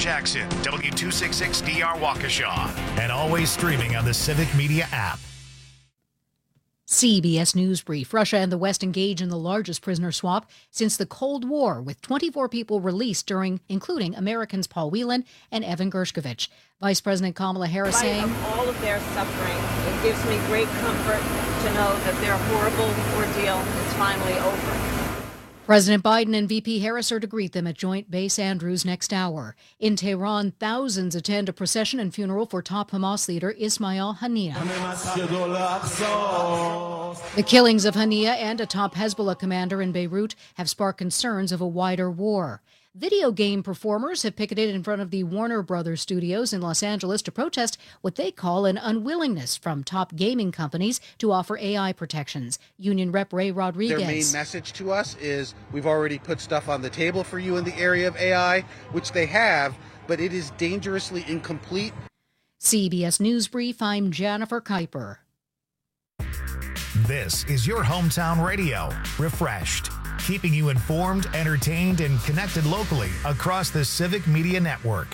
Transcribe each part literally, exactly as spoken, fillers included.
Jackson, W two sixty-six D R Waukesha, and always streaming on the Civic Media app. C B S News Brief. Russia and the West engage in the largest prisoner swap since the Cold War, with twenty-four people released, during, including Americans Paul Whelan and Evan Gershkovich. Vice President Kamala Harris saying, of all of their suffering, it gives me great comfort to know that their horrible ordeal is finally over. President Biden and V P Harris are to greet them at Joint Base Andrews next hour. In Tehran, thousands attend a procession and funeral for top Hamas leader Ismail Haniyeh. The killings of Haniyeh and a top Hezbollah commander in Beirut have sparked concerns of a wider war. Video game performers have picketed in front of the Warner Brothers studios in Los Angeles to protest what they call an unwillingness from top gaming companies to offer A I protections. Union Rep Ray Rodriguez. Their main message to us is, we've already put stuff on the table for you in the area of A I, which they have, but it is dangerously incomplete. C B S News Brief, I'm Jennifer Kuiper. This is your hometown radio, Refreshed, keeping you informed, entertained, and connected locally across the Civic Media Network.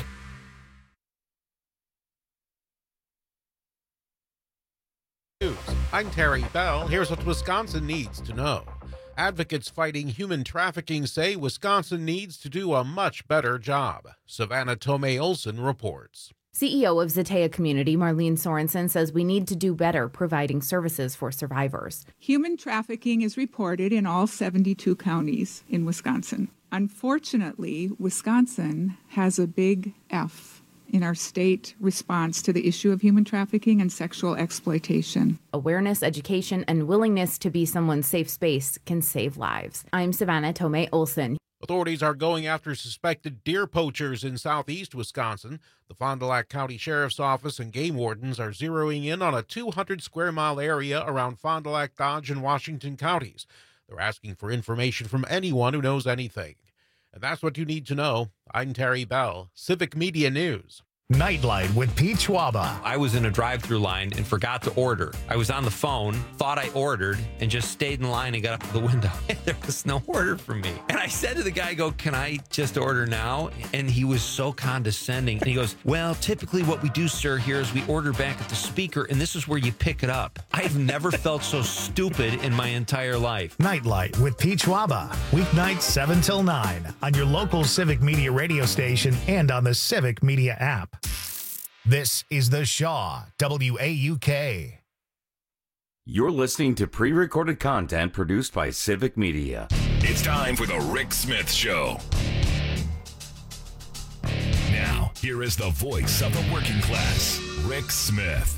News. I'm Terry Bell. Here's what Wisconsin needs to know. Advocates fighting human trafficking say Wisconsin needs to do a much better job. Savannah Tomei Olson reports. C E O of Zatea Community, Marlene Sorensen, says we need to do better providing services for survivors. Human trafficking is reported in all seventy-two counties in Wisconsin. Unfortunately, Wisconsin has a big F in our state response to the issue of human trafficking and sexual exploitation. Awareness, education, and willingness to be someone's safe space can save lives. I'm Savannah Tomei Olson. Authorities are going after suspected deer poachers in southeast Wisconsin. The Fond du Lac County Sheriff's Office and game wardens are zeroing in on a two hundred square mile area around Fond du Lac, Dodge, and Washington counties. They're asking for information from anyone who knows anything. And that's what you need to know. I'm Terry Bell, Civic Media News. Nightlight with Pete Schwaba. I was in a drive-through line and forgot to order. I was on the phone, thought I ordered, and just stayed in line and got up to the window. There was no order for me. And I said to the guy, I go, can I just order now? And he was so condescending. And he goes, well, typically what we do, sir, here is we order back at the speaker, and this is where you pick it up. I've never felt so stupid in my entire life. Nightlight with Pete Schwaba. Weeknights seven till nine on your local Civic Media radio station and on the Civic Media app. This is The Shaw, W A U K. You're listening to pre-recorded content produced by Civic Media. It's time for The Rick Smith Show. Now, here is the voice of the working class, Rick Smith.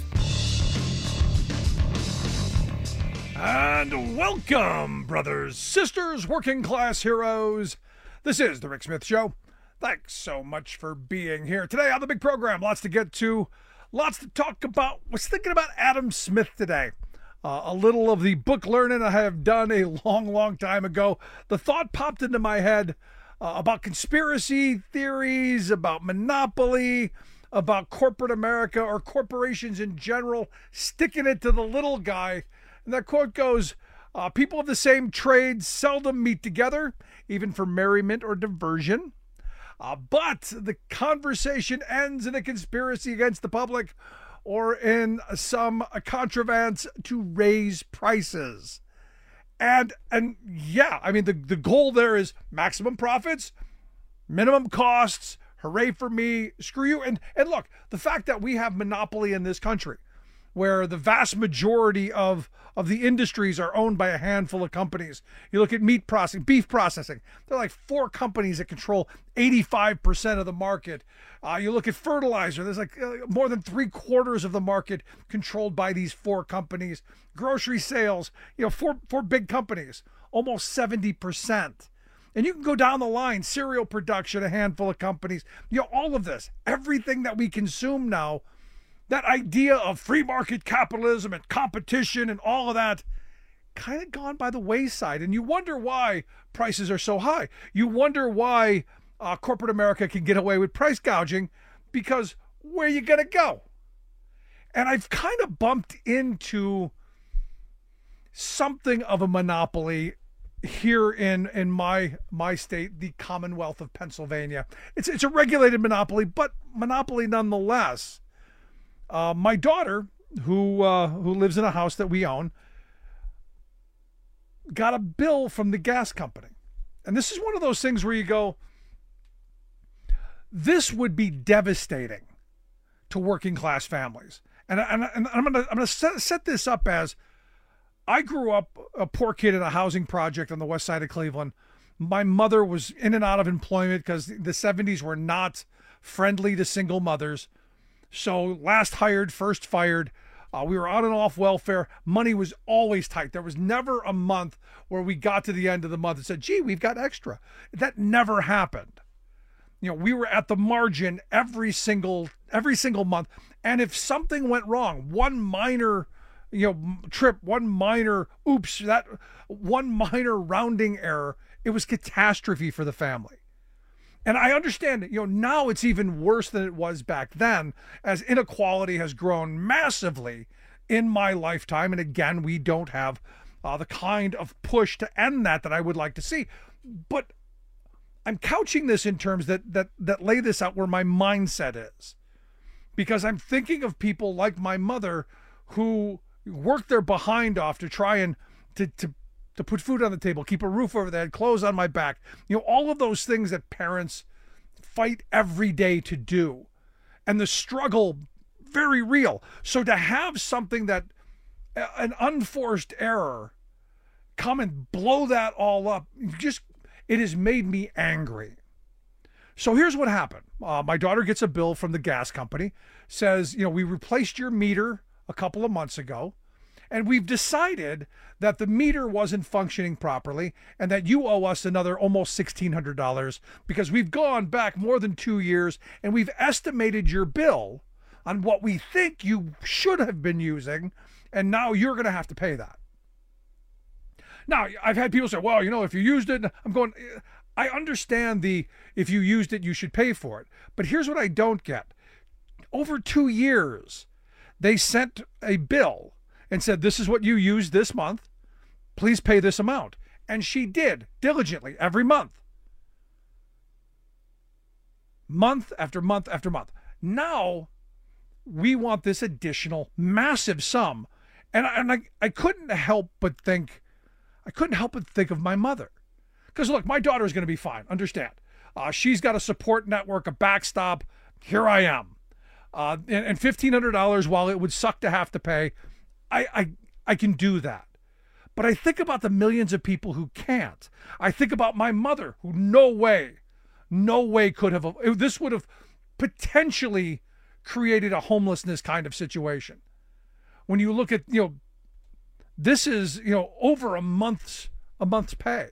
And welcome, brothers, sisters, working class heroes. This is The Rick Smith Show. Thanks so much for being here today on the big program. Lots to get to, lots to talk about. Was thinking about Adam Smith today. Uh, a little of the book learning I have done a long, long time ago. The thought popped into my head uh, about conspiracy theories, about monopoly, about corporate America or corporations in general, sticking it to the little guy. And that quote goes, uh, people of the same trade seldom meet together, even for merriment or diversion. Uh, but the conversation ends in a conspiracy against the public or in some contrivance to raise prices. And, and yeah, I mean, the, the goal there is maximum profits, minimum costs, hooray for me, screw you. And, and look, the fact that we have monopoly in this country, where the vast majority of, of the industries are owned by a handful of companies. You look at meat processing, beef processing. There are like four companies that control eighty-five percent of the market. Uh, you look at fertilizer. There's like uh, more than three quarters of the market controlled by these four companies. Grocery sales, you know, four, four big companies, almost seventy percent. And you can go down the line, cereal production, a handful of companies. You know, all of this, everything that we consume now, that idea of free market capitalism and competition and all of that kind of gone by the wayside. And you wonder why prices are so high. You wonder why uh, corporate America can get away with price gouging, because where are you going to go? And I've kind of bumped into something of a monopoly here in in my my state, the Commonwealth of Pennsylvania. It's it's a regulated monopoly, but monopoly nonetheless. Uh, my daughter, who uh, who lives in a house that we own, got a bill from the gas company. And this is one of those things where you go, this would be devastating to working class families. And, and, and I'm going to I'm going to set, set this up as, I grew up a poor kid in a housing project on the west side of Cleveland. My mother was in and out of employment because the seventies were not friendly to single mothers. So last hired, first fired. Uh, we were on and off welfare. Money was always tight. There was never a month where we got to the end of the month and said, gee, we've got extra. That never happened. You know, we were at the margin every single every single month. And if something went wrong, one minor, you know, trip, one minor oops, that one minor rounding error, it was catastrophe for the family. And I understand, you know, now it's even worse than it was back then, as inequality has grown massively in my lifetime. And again, we don't have uh, the kind of push to end that that I would like to see. But I'm couching this in terms that that that lay this out where my mindset is, because I'm thinking of people like my mother who worked their behind off to try and to to to put food on the table, keep a roof over their head, clothes on my back, you know, all of those things that parents fight every day to do, and the struggle, very real. So to have something that, an unforced error, come and blow that all up, just, it has made me angry. So here's what happened. Uh, my daughter gets a bill from the gas company, says, you know, we replaced your meter a couple of months ago, and we've decided that the meter wasn't functioning properly and that you owe us another almost sixteen hundred dollars because we've gone back more than two years and we've estimated your bill on what we think you should have been using, and now you're going to have to pay that. Now, I've had people say, well, you know, if you used it, I'm going, I understand the, if you used it, you should pay for it. But here's what I don't get. Over two years, they sent a bill and said, this is what you used this month. Please pay this amount. And she did diligently every month. Month after month after month. Now we want this additional massive sum. And, and I, I couldn't help but think, I couldn't help but think of my mother. Because look, my daughter is going to be fine. Understand. Uh, she's got a support network, a backstop. Here I am. Uh, and, and fifteen hundred dollars, while it would suck to have to pay, I, I I can do that. But I think about the millions of people who can't. I think about my mother, who no way, no way could have, this would have potentially created a homelessness kind of situation. When you look at, you know, this is, you know, over a month's, a month's pay.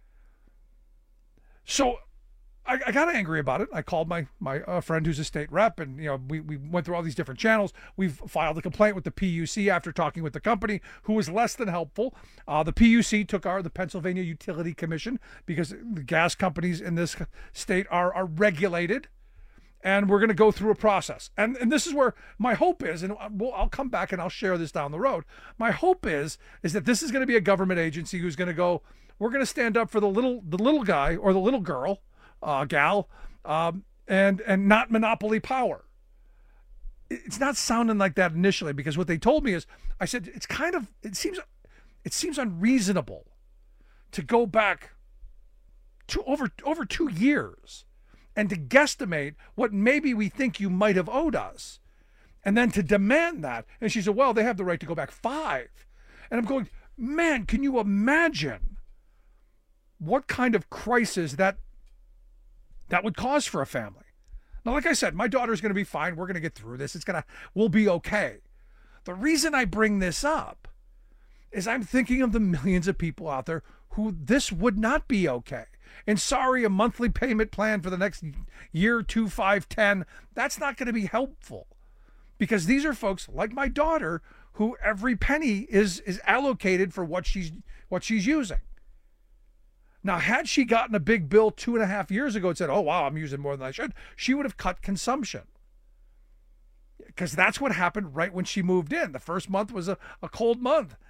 So I, I got angry about it. I called my my uh, friend who's a state rep, and you know we, we went through all these different channels. We've filed a complaint with the P U C after talking with the company, who was less than helpful. Uh, the P U C took our the Pennsylvania Utility Commission, because the gas companies in this state are are regulated, and we're going to go through a process. And and this is where my hope is, and we'll, I'll come back and I'll share this down the road. My hope is is that this is going to be a government agency who's going to go, we're going to stand up for the little the little guy or the little girl. Uh, gal, um, and and not monopoly power. It's not sounding like that initially, because what they told me is, I said, it's kind of, it seems, it seems unreasonable to go back to over over two years and to guesstimate what maybe we think you might have owed us, and then to demand that. And she said, well, they have the right to go back five. And I'm going, man, can you imagine what kind of crisis that that would cause for a family? Now, like I said, my daughter's going to be fine. We're going to get through this. It's going to, we'll be okay. The reason I bring this up is I'm thinking of the millions of people out there who this would not be okay. And sorry, a monthly payment plan for the next year, two, five, ten, that's not going to be helpful, because these are folks like my daughter who every penny is, is allocated for what she's, what she's using. Now, had she gotten a big bill two and a half years ago and said, oh, wow, I'm using more than I should, she would have cut consumption. Because that's what happened right when she moved in. The first month was a, a cold month.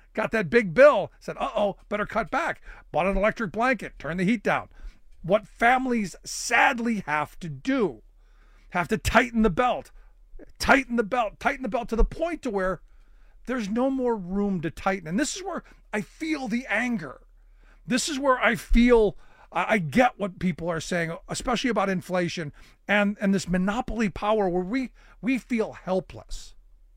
got that big bill, said, uh-oh, better cut back. Bought an electric blanket, turn the heat down. What families sadly have to do, have to tighten the belt, tighten the belt, tighten the belt to the point to where there's no more room to tighten. And this is where I feel the anger. This is where I feel, I get what people are saying, especially about inflation and, and this monopoly power where we, we feel helpless.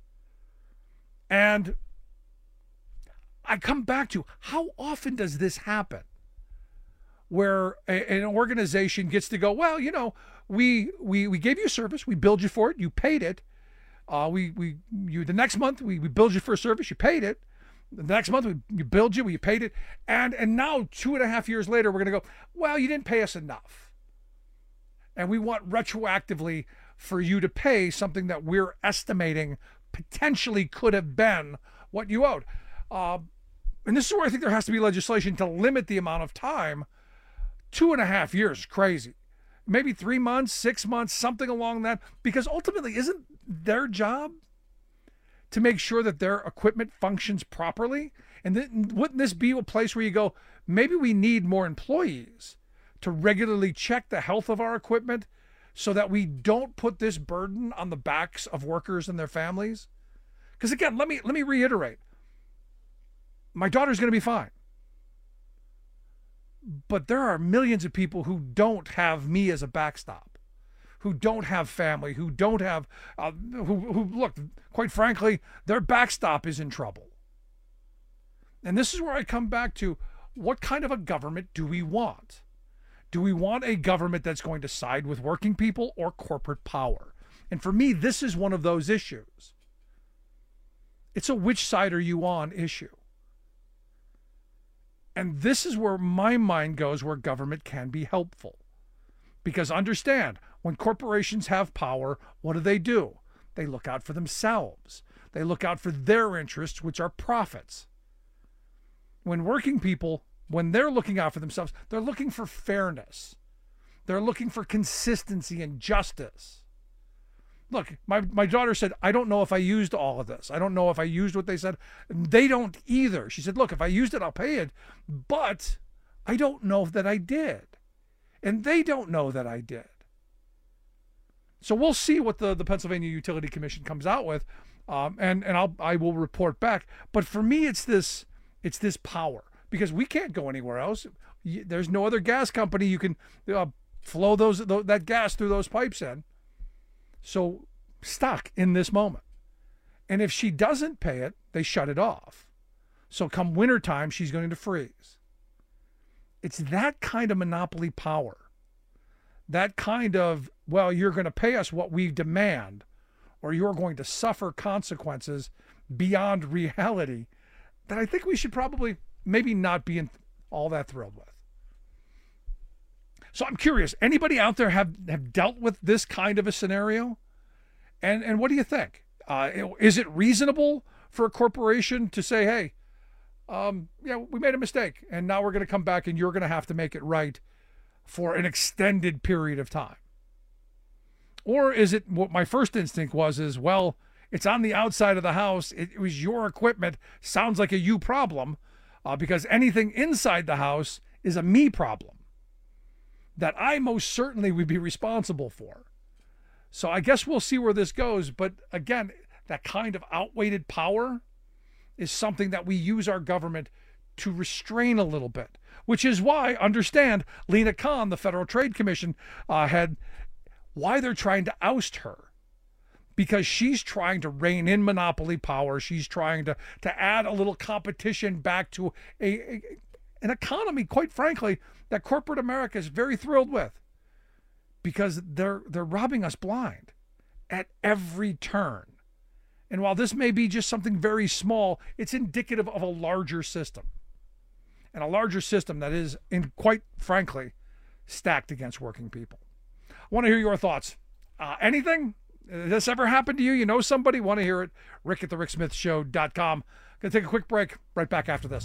And I come back to, how often does this happen? Where a, an organization gets to go, well, you know, we we we gave you a service, we billed you for it, you paid it. Uh, we we you the next month we, we billed you for a service, you paid it. The next month we you billed you, you paid it, and and now two and a half years later we're gonna go, well, you didn't pay us enough, and we want retroactively for you to pay something that we're estimating potentially could have been what you owed. Uh, and this is where I think there has to be legislation to limit the amount of time. Two and a half years is crazy. Maybe three months, six months, something along that, because ultimately isn't their job to make sure that their equipment functions properly? And then, wouldn't this be a place where you go, maybe we need more employees to regularly check the health of our equipment so that we don't put this burden on the backs of workers and their families? Because again, let me let me reiterate. My daughter's going to be fine. But there are millions of people who don't have me as a backstop, who don't have family, who don't have, uh, who, who, look, quite frankly, their backstop is in trouble. And this is where I come back to, what kind of a government do we want? Do we want a government that's going to side with working people or corporate power? And for me, this is one of those issues. It's a which side are you on issue. And this is where my mind goes, where government can be helpful. Because understand, when corporations have power, what do they do? They look out for themselves. They look out for their interests, which are profits. When working people, when they're looking out for themselves, they're looking for fairness. They're looking for consistency and justice. Look, my, my daughter said, I don't know if I used all of this. I don't know if I used what they said. They don't either. She said, look, if I used it, I'll pay it. But I don't know that I did. And they don't know that I did. So we'll see what the, the Pennsylvania Utility Commission comes out with. Um, and and I'll, I will report back. But for me, it's this, it's this power. Because we can't go anywhere else. There's no other gas company you can uh, flow those that gas through those pipes in. So stuck in this moment. And if she doesn't pay it, they shut it off. So come wintertime, she's going to freeze. It's that kind of monopoly power. That kind of, well, you're going to pay us what we demand, or you're going to suffer consequences beyond reality, that I think we should probably maybe not be all that thrilled with. So I'm curious, anybody out there have, have dealt with this kind of a scenario? And and what do you think? Uh, is it reasonable for a corporation to say, hey, um, yeah, we made a mistake, and now we're going to come back and you're going to have to make it right for an extended period of time? Or is it, what my first instinct was, is, well, it's on the outside of the house. It, it was your equipment. Sounds like a you problem, uh, because anything inside the house is a me problem that I most certainly would be responsible for. So I guess we'll see where this goes. But again, that kind of outweighed power is something that we use our government to restrain a little bit, which is why, understand, Lena Khan, the Federal Trade Commission, uh, had, why they're trying to oust her. Because she's trying to rein in monopoly power. She's trying to, to add a little competition back to a, a an economy, quite frankly, that corporate America is very thrilled with, because they're they're robbing us blind at every turn. And while this may be just something very small, it's indicative of a larger system, and a larger system that is, in quite frankly, stacked against working people. I want to hear your thoughts. Uh, anything? Has this ever happened to you? You know somebody? Want to hear it? Rick at the Rick Smith Show dot com. Going to take a quick break. Right back after this.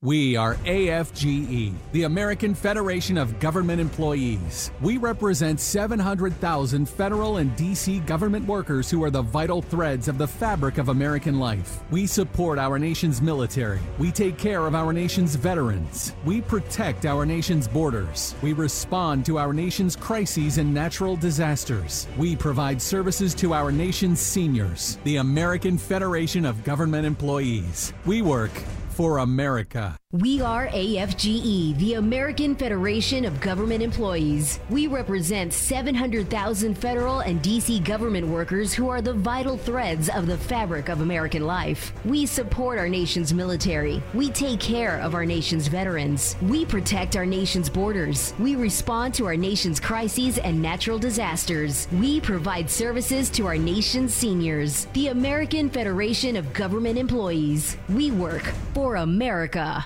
We are A F G E, the American Federation of Government Employees. We represent seven hundred thousand federal and D C government workers who are the vital threads of the fabric of American life. We support our nation's military. We take care of our nation's veterans. We protect our nation's borders. We respond to our nation's crises and natural disasters. We provide services to our nation's seniors. The American Federation of Government Employees. We work for America. We are A F G E, the American Federation of Government Employees. We represent seven hundred thousand federal and D C government workers who are the vital threads of the fabric of American life. We support our nation's military. We take care of our nation's veterans. We protect our nation's borders. We respond to our nation's crises and natural disasters. We provide services to our nation's seniors. The American Federation of Government Employees. We work for America.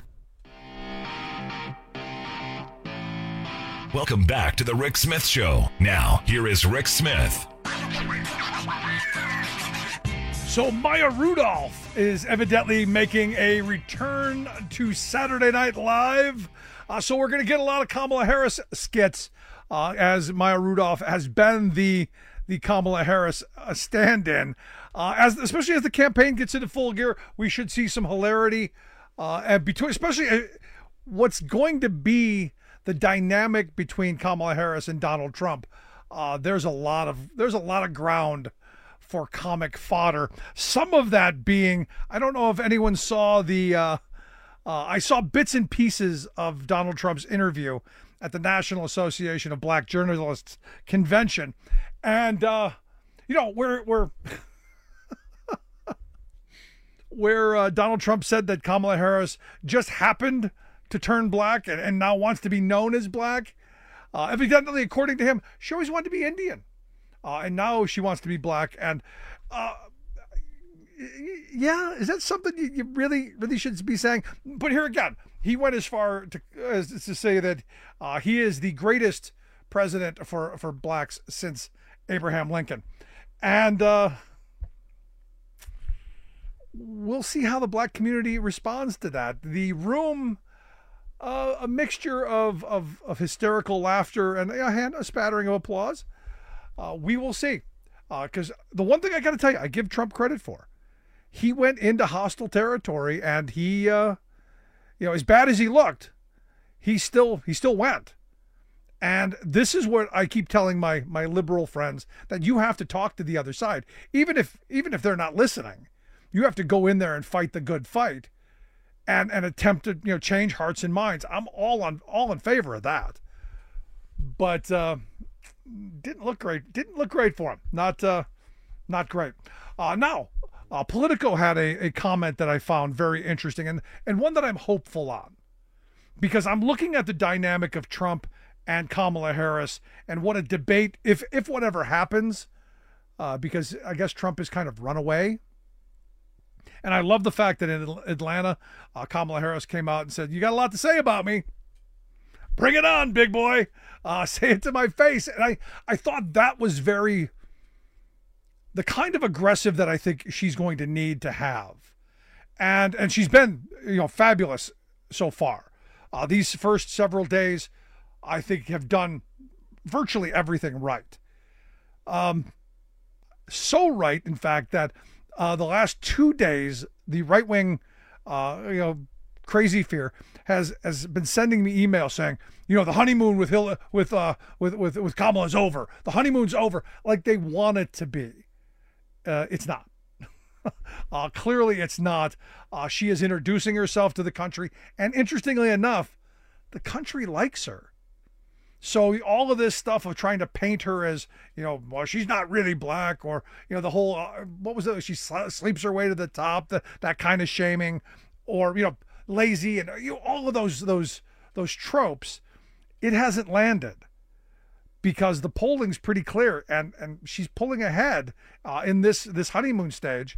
Welcome back to the Rick Smith Show. Now, here is Rick Smith. So Maya Rudolph is evidently making a return to Saturday Night Live. Uh, so we're going to get a lot of Kamala Harris skits uh, as Maya Rudolph has been the the Kamala Harris uh, stand-in. Uh, as especially as the campaign gets into full gear, we should see some hilarity uh, and between, especially uh, what's going to be the dynamic between Kamala Harris and Donald Trump. Uh, there's a lot of there's a lot of ground for comic fodder. Some of that being, I don't know if anyone saw the, uh, uh, I saw bits and pieces of Donald Trump's interview at the National Association of Black Journalists convention, and uh, you know where where where uh, Donald Trump said that Kamala Harris just happened to turn black and, and now wants to be known as black. Uh, evidently, according to him, she always wanted to be Indian. Uh, and now she wants to be black. And uh, yeah, is that something you, you really, really should be saying? But here again, he went as far to, as to say that uh, he is the greatest president for, for blacks since Abraham Lincoln. And uh, we'll see how the black community responds to that. The room... Uh, a mixture of, of, of hysterical laughter and a, hand, a spattering of applause. Uh, we will see. Because uh, the one thing I got to tell you, I give Trump credit for. He went into hostile territory and he, uh, you know, as bad as he looked, he still he still went. And this is what I keep telling my my liberal friends, that you have to talk to the other side, even if even if they're not listening. You have to go in there and fight the good fight. And, and attempt to, you know, change hearts and minds. I'm all on all in favor of that, but uh, didn't look great. Didn't look great for him. Not uh, not great. Uh, now, uh, Politico had a, a comment that I found very interesting and and one that I'm hopeful on, because I'm looking at the dynamic of Trump and Kamala Harris and what a debate, if if whatever happens, uh, because I guess Trump is kind of run away. And I love the fact that in Atlanta, uh, Kamala Harris came out and said, "You got a lot to say about me. Bring it on, big boy. Uh, say it to my face." And I, I thought that was very, the kind of aggressive that I think she's going to need to have. And and she's been, you know, fabulous so far. Uh, these first several days, I think, have done virtually everything right. Um, so right, in fact, that Uh, the last two days, the right-wing, uh, you know, crazy fear has has been sending me emails saying, you know, the honeymoon with Hill with uh with with with Kamala is over. The honeymoon's over, like they want it to be. Uh, it's not. uh, clearly, it's not. Uh, she is introducing herself to the country, and interestingly enough, the country likes her. So all of this stuff of trying to paint her as, you know, well, she's not really black, or, you know, the whole, uh, what was it? She sl- sleeps her way to the top, the, that kind of shaming, or, you know, lazy, and, you know, all of those, those, those tropes, it hasn't landed because the polling's pretty clear, and, and she's pulling ahead uh, in this, this honeymoon stage.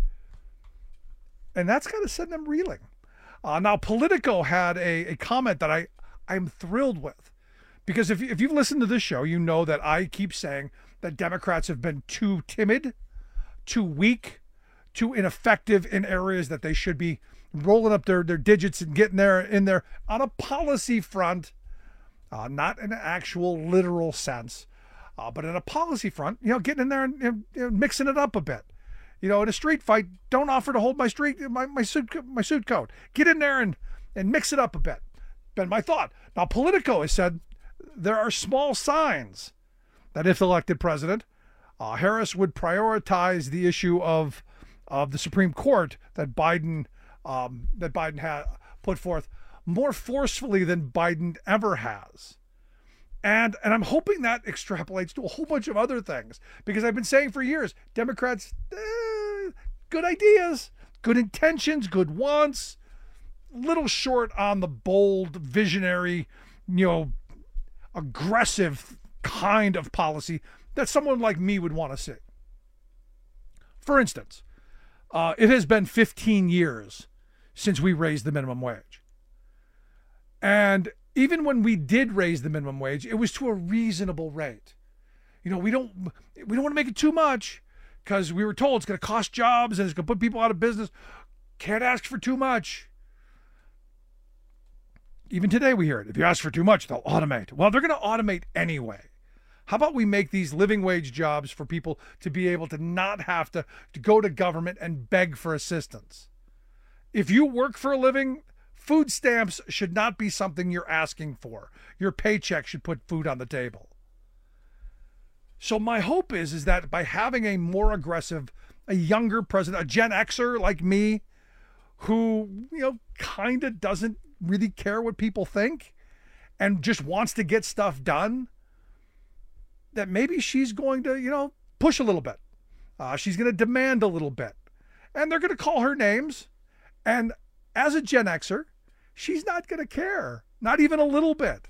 And that's kind of sending them reeling. Uh, now, Politico had a, a comment that I, I'm thrilled with. Because if, if you've listened to this show, you know that I keep saying that Democrats have been too timid, too weak, too ineffective in areas that they should be rolling up their, their digits and getting there in there on a policy front, uh, not in an actual literal sense, uh, but in a policy front, you know, getting in there and, and, and mixing it up a bit. You know, in a street fight, don't offer to hold my street my, my suit my suit coat. Get in there and, and mix it up a bit. Been my thought. Now, Politico has said there are small signs that if elected president, uh, Harris would prioritize the issue of of the Supreme Court that Biden um, that Biden had put forth more forcefully than Biden ever has. And and I'm hoping that extrapolates to a whole bunch of other things, because I've been saying for years, Democrats, eh, good ideas, good intentions, good wants, little short on the bold, visionary, you know, aggressive kind of policy that someone like me would want to see. For instance, uh, it has been fifteen years since we raised the minimum wage. And even when we did raise the minimum wage, it was to a reasonable rate. You know, we don't we don't want to make it too much, because we were told it's going to cost jobs and it's going to put people out of business. Can't ask for too much. Even today we hear it. If you ask for too much, they'll automate. Well, they're going to automate anyway. How about we make these living wage jobs for people to be able to not have to, to go to government and beg for assistance? If you work for a living, food stamps should not be something you're asking for. Your paycheck should put food on the table. So my hope is, is that by having a more aggressive, a younger president, a Gen Xer like me, who, you know, kind of doesn't really care what people think and just wants to get stuff done, that maybe she's going to, you know, push a little bit. Uh, she's going to demand a little bit. And they're going to call her names. And as a Gen Xer, she's not going to care, not even a little bit.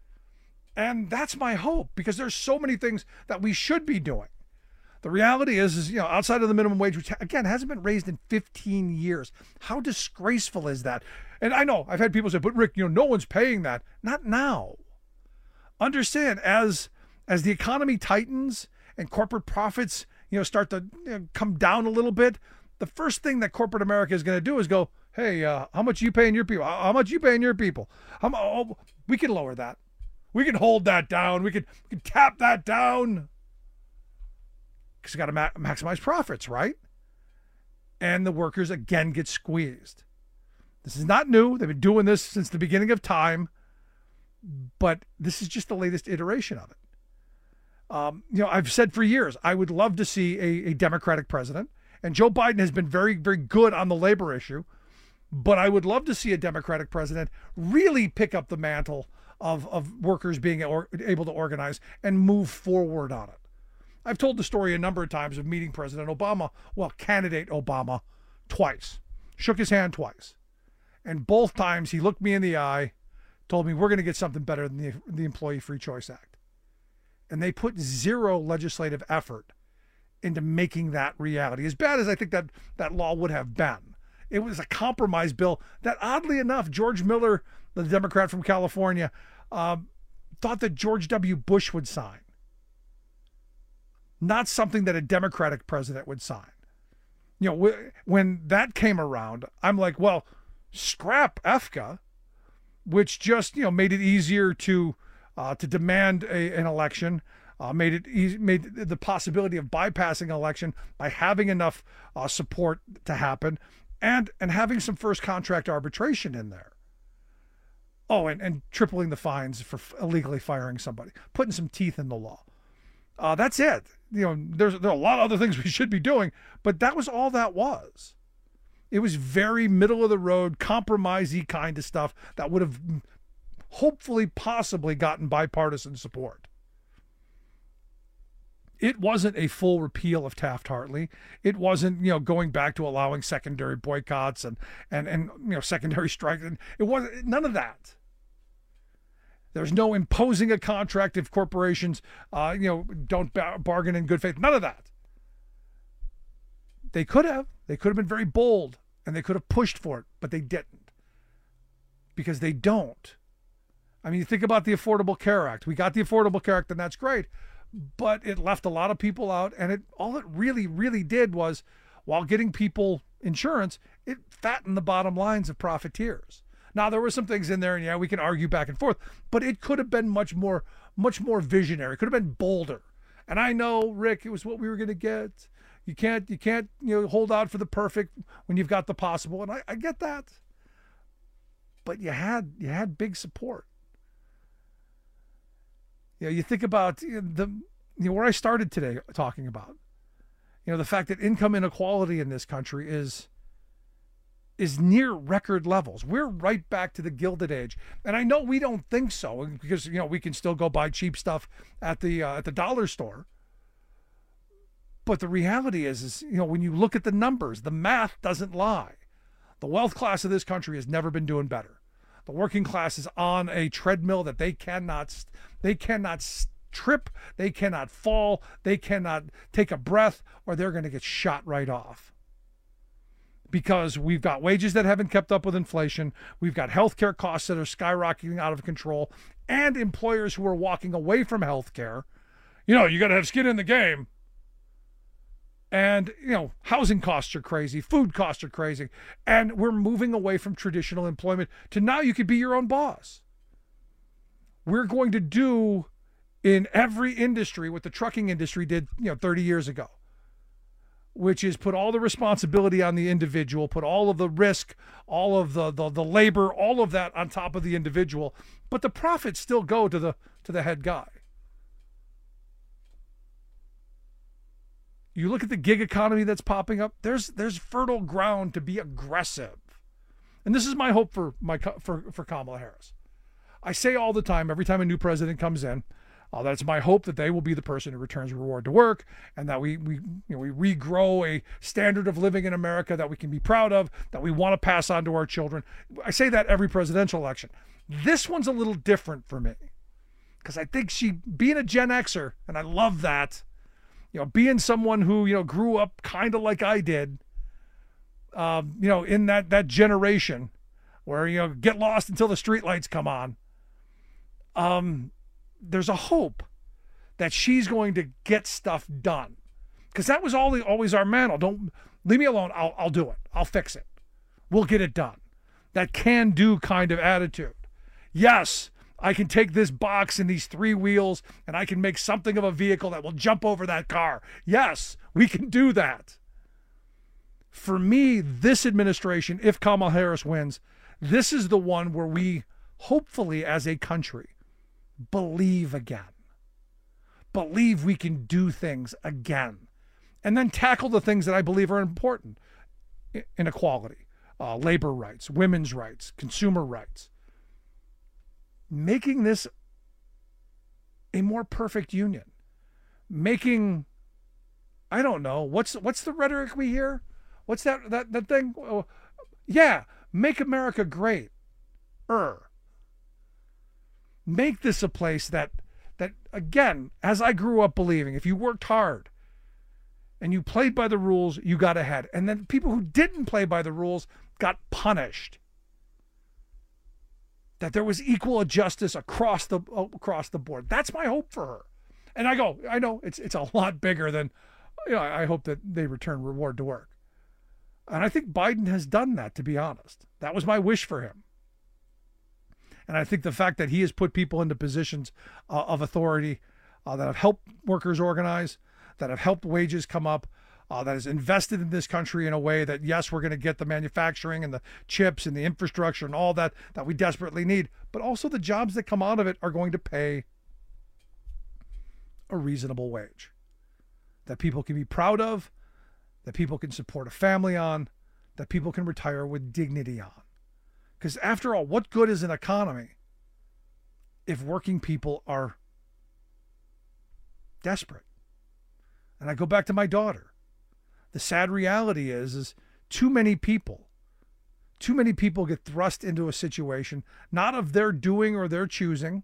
And that's my hope, because there's so many things that we should be doing. The reality is, is, you know, outside of the minimum wage, which again hasn't been raised in fifteen years, how disgraceful is that? And I know I've had people say, but Rick, you know, no one's paying that. Not now. Understand, as as the economy tightens and corporate profits, you know, start to you know, come down a little bit, the first thing that corporate America is going to do is go, hey, uh, how much are you paying your people? How much are you paying your people? How, oh, we can lower that. We can hold that down. We can, we can tap that down. Because you got to ma- maximize profits, right? And the workers again get squeezed. This is not new. They've been doing this since the beginning of time. But this is just the latest iteration of it. Um, you know, I've said for years, I would love to see a, a Democratic president. And Joe Biden has been very, very good on the labor issue. But I would love to see a Democratic president really pick up the mantle of, of workers being or, able to organize and move forward on it. I've told the story a number of times of meeting President Obama, well, candidate Obama, twice. Shook his hand twice. And both times he looked me in the eye, told me we're going to get something better than the, the Employee Free Choice Act. And they put zero legislative effort into making that reality. As bad as I think that that law would have been, it was a compromise bill that, oddly enough, George Miller, the Democrat from California, uh, thought that George W. Bush would sign. Not something that a Democratic president would sign. You know, when that came around, I'm like, well, scrap E F C A, which just, you know, made it easier to uh, to demand a, an election, uh, made it easy, made the possibility of bypassing an election by having enough uh, support to happen, and and having some first contract arbitration in there. Oh, and, and tripling the fines for illegally firing somebody, putting some teeth in the law. Uh, that's it. You know, there's there are a lot of other things we should be doing, but that was all that was. It was very middle of the road, compromisey kind of stuff that would have hopefully, possibly gotten bipartisan support. It wasn't a full repeal of Taft-Hartley. It wasn't, you know, going back to allowing secondary boycotts and and and you know secondary strikes. It wasn't none of that. There's no imposing a contract if corporations, uh, you know, don't bar- bargain in good faith. None of that. They could have. They could have been very bold, and they could have pushed for it, but they didn't. Because they don't. I mean, you think about the Affordable Care Act. We got the Affordable Care Act, and that's great. But it left a lot of people out, and it all it really, really did was, while getting people insurance, it fattened the bottom lines of profiteers. Now, there were some things in there, and yeah, we can argue back and forth, but it could have been much more, much more visionary. It could have been bolder. And I know, Rick, it was what we were going to get. You can't, you can't, you know, hold out for the perfect when you've got the possible, and I, I get that. But you had, you had big support. You know, you think about the, you know, where I started today talking about, you know, the fact that income inequality in this country is, is near record levels. We're right back to the Gilded Age. And I know we don't think so because, you know, we can still go buy cheap stuff at the, uh, at the dollar store. But the reality is, is, you know, when you look at the numbers, the math doesn't lie. The wealth class of this country has never been doing better. The working class is on a treadmill that they cannot, they cannot trip, they cannot fall, they cannot take a breath, or they're going to get shot right off. Because we've got wages that haven't kept up with inflation, we've got healthcare costs that are skyrocketing out of control, and employers who are walking away from healthcare. You know, you got to have skin in the game. And, you know, housing costs are crazy, food costs are crazy, and we're moving away from traditional employment to now you could be your own boss. We're going to do in every industry what the trucking industry did, you know, thirty years ago, which is put all the responsibility on the individual, put all of the risk, all of the, the, the labor, all of that on top of the individual, but the profits still go to the, to the head guy. You look at the gig economy that's popping up, there's there's fertile ground to be aggressive. And this is my hope for my for, for Kamala Harris. I say all the time, every time a new president comes in, uh, that's my hope that they will be the person who returns reward to work, and that we we you know, we regrow a standard of living in America that we can be proud of, that we want to pass on to our children. I say that every presidential election. This one's a little different for me, because I think she, being a Gen Xer, and I love that, you know, being someone who, you know, grew up kind of like I did, um, you know, in that, that generation where, you know, get lost until the streetlights come on. Um, there's a hope that she's going to get stuff done, because that was all the, always our mantle. Don't leave me alone. I'll, I'll do it. I'll fix it. We'll get it done. That can-do kind of attitude. Yes, I can take this box and these three wheels and I can make something of a vehicle that will jump over that car. Yes, we can do that. For me, this administration, if Kamala Harris wins, this is the one where we hopefully as a country believe again. Believe we can do things again. And then tackle the things that I believe are important. Inequality, uh, labor rights, women's rights, consumer rights. Making this a more perfect union. Making, I don't know, what's what's the rhetoric we hear? What's that that, that thing? Oh, yeah, make America great. Er. Make this a place that, that, again, as I grew up believing, if you worked hard and you played by the rules, you got ahead. And then people who didn't play by the rules got punished. That there was equal justice across the across the board. That's my hope for her. And I go, I know it's it's a lot bigger than, you know, I hope that they return reward to work. And I think Biden has done that, to be honest. That was my wish for him. And I think the fact that he has put people into positions uh, of authority uh, that have helped workers organize, that have helped wages come up, Uh, that has invested in this country in a way that, yes, we're going to get the manufacturing and the chips and the infrastructure and all that that we desperately need, but also the jobs that come out of it are going to pay a reasonable wage that people can be proud of, that people can support a family on, that people can retire with dignity on. Because after all, what good is an economy if working people are desperate? And I go back to my daughter. The sad reality is, is too many people, too many people get thrust into a situation, not of their doing or their choosing,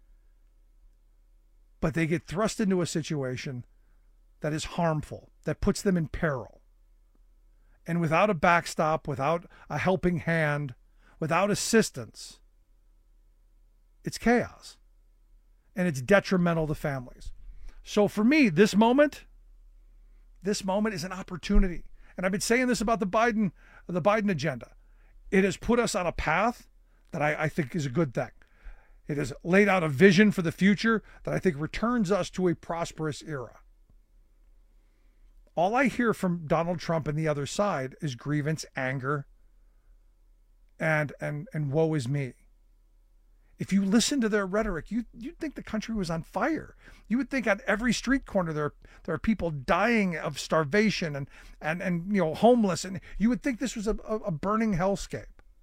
but they get thrust into a situation that is harmful, that puts them in peril. And without a backstop, without a helping hand, without assistance, it's chaos. And it's detrimental to families. So for me, this moment, This moment is an opportunity. And I've been saying this about the Biden, the Biden agenda. It has put us on a path that I, I think is a good thing. It has laid out a vision for the future that I think returns us to a prosperous era. All I hear from Donald Trump and the other side is grievance, anger, and and and woe is me. If you listen to their rhetoric, you you'd think the country was on fire. You would think on every street corner there there are people dying of starvation and and and you know homeless, and you would think this was a, a burning hellscape.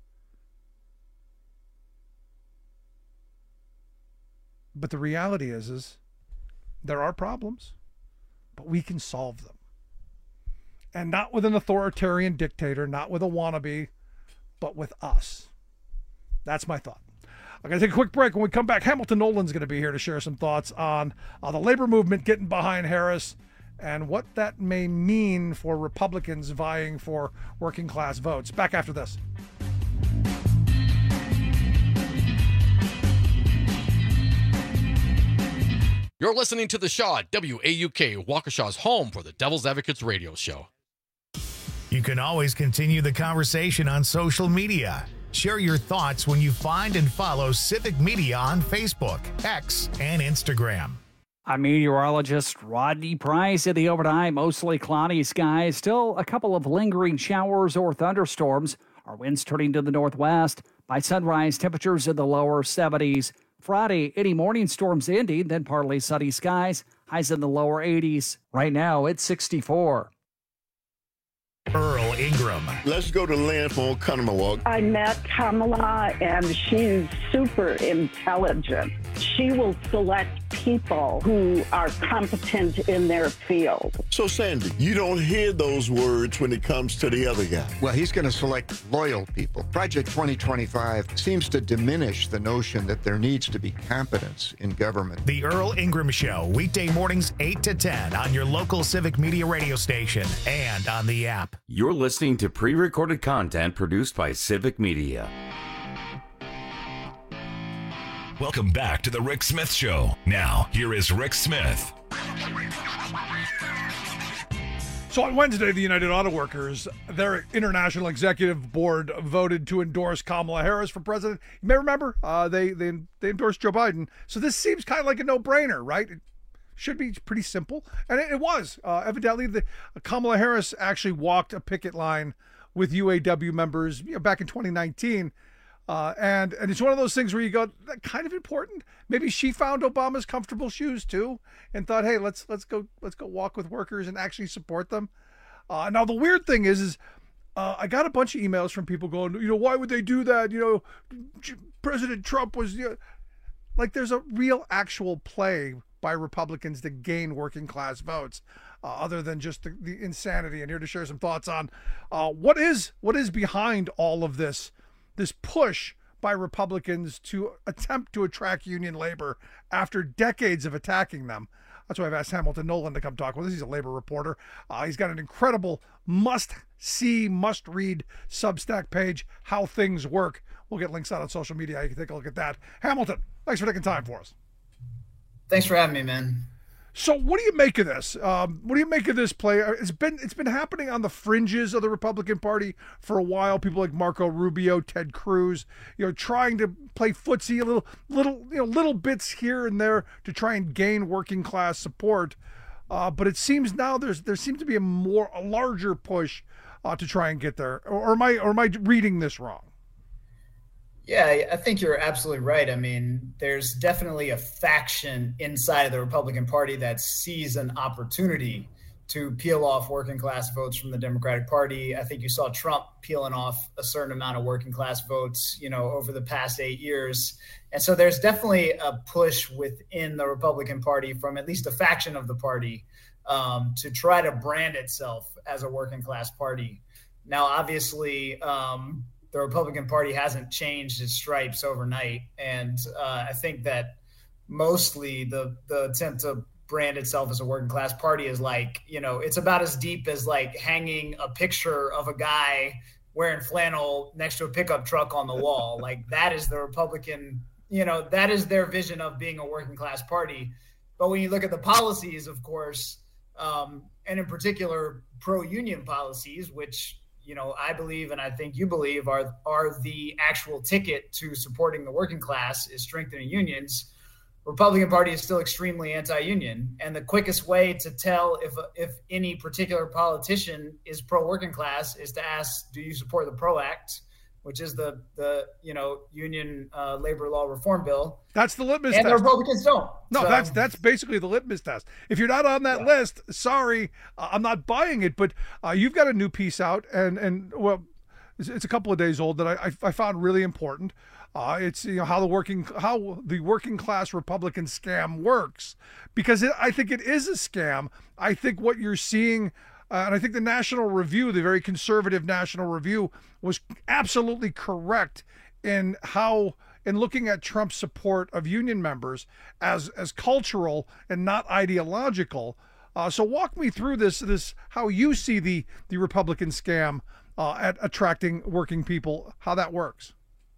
But the reality is, is there are problems, but we can solve them. And not with an authoritarian dictator, not with a wannabe, but with us. That's my thought. I'm going to take a quick break. When we come back, Hamilton Nolan's going to be here to share some thoughts on uh, the labor movement getting behind Harris and what that may mean for Republicans vying for working class votes. Back after this. You're listening to The Shaw, W A U K, Waukesha's home for the Devil's Advocates radio show. You can always continue the conversation on social media. Share your thoughts when you find and follow Civic Media on Facebook, X, and Instagram. I'm meteorologist Rodney Price. In the overnight, mostly cloudy skies. Still a couple of lingering showers or thunderstorms. Our winds turning to the northwest. By sunrise, temperatures in the lower seventies. Friday, any morning storms ending, then partly sunny skies. Highs in the lower eighties. Right now, it's sixty-four. Earl Ingram. Let's go to Lynn for Oconomowoc. I met Kamala, and she's super intelligent. She will select people who are competent in their field. So, Sandy, you don't hear those words when it comes to the other guy. Well, he's going to select loyal people. Project twenty twenty-five seems to diminish the notion that there needs to be competence in government. The Earl Ingram Show, weekday mornings eight to ten on your local Civic Media radio station and on the app. You're listening to pre-recorded content produced by Civic Media. Welcome back to the Rick Smith Show. Now, here is Rick Smith. So on Wednesday, the United Auto Workers, their international executive board voted to endorse Kamala Harris for president. You may remember, uh, they, they they endorsed Joe Biden. So this seems kind of like a no-brainer, right? It should be pretty simple. And it, it was. Uh, evidently, the, uh, Kamala Harris actually walked a picket line with U A W members you know, back in twenty nineteen. Uh, and and it's one of those things where you go, that kind of important. Maybe she found Obama's comfortable shoes too, and thought, hey, let's let's go let's go walk with workers and actually support them. Uh, now the weird thing is, is uh, I got a bunch of emails from people going, you know, why would they do that? You know, President Trump was, you know, like there's a real actual play by Republicans to gain working class votes, uh, other than just the, the insanity. And here to share some thoughts on uh, what is what is behind all of this. This push by Republicans to attempt to attract union labor after decades of attacking them. That's why I've asked Hamilton Nolan to come talk with us. He's a labor reporter. Uh, he's got an incredible must-see, must-read Substack page, How Things Work. We'll get links out on social media. You can take a look at that. Hamilton, thanks for taking time for us. Thanks for having me, man. So what do you make of this? Um, what do you make of this play? It's been it's been happening on the fringes of the Republican Party for a while. People like Marco Rubio, Ted Cruz, you know, trying to play footsie a little, little, you know, little bits here and there to try and gain working class support. Uh, but it seems now there's there seems to be a more a larger push uh, to try and get there. Or, or am I or am I reading this wrong? Yeah, I think you're absolutely right. I mean, there's definitely a faction inside of the Republican Party that sees an opportunity to peel off working class votes from the Democratic Party. I think you saw Trump peeling off a certain amount of working class votes, you know, over the past eight years. And so there's definitely a push within the Republican Party from at least a faction of the party um, to try to brand itself as a working class party. Now, obviously, um, the Republican Party hasn't changed its stripes overnight. And uh, I think that mostly the the attempt to brand itself as a working class party is like, you know, it's about as deep as like hanging a picture of a guy wearing flannel next to a pickup truck on the wall. Like that is the Republican, you know, that is their vision of being a working class party. But when you look at the policies, of course, um, and in particular pro-union policies, which, you know, I believe, and I think you believe are, are the actual ticket to supporting the working class, is strengthening unions. Republican Party is still extremely anti-union. And the quickest way to tell if, if any particular politician is pro-working class is to ask, do you support the PRO Act, which is the, the you know, union uh, labor law reform bill. That's the litmus and test. And the Republicans don't. No, so. that's that's basically the litmus test. If you're not on that yeah. list, sorry, uh, I'm not buying it. But uh, you've got a new piece out, and, and well, it's, it's a couple of days old that I, I, I found really important. Uh, it's you know how the working how the working class Republican scam works, because it, I think it is a scam. I think what you're seeing. Uh, and I think the National Review, the very conservative National Review, was absolutely correct in how, in looking at Trump's support of union members as as cultural and not ideological. Uh, so walk me through this, this how you see the the Republican scam uh, at attracting working people, how that works.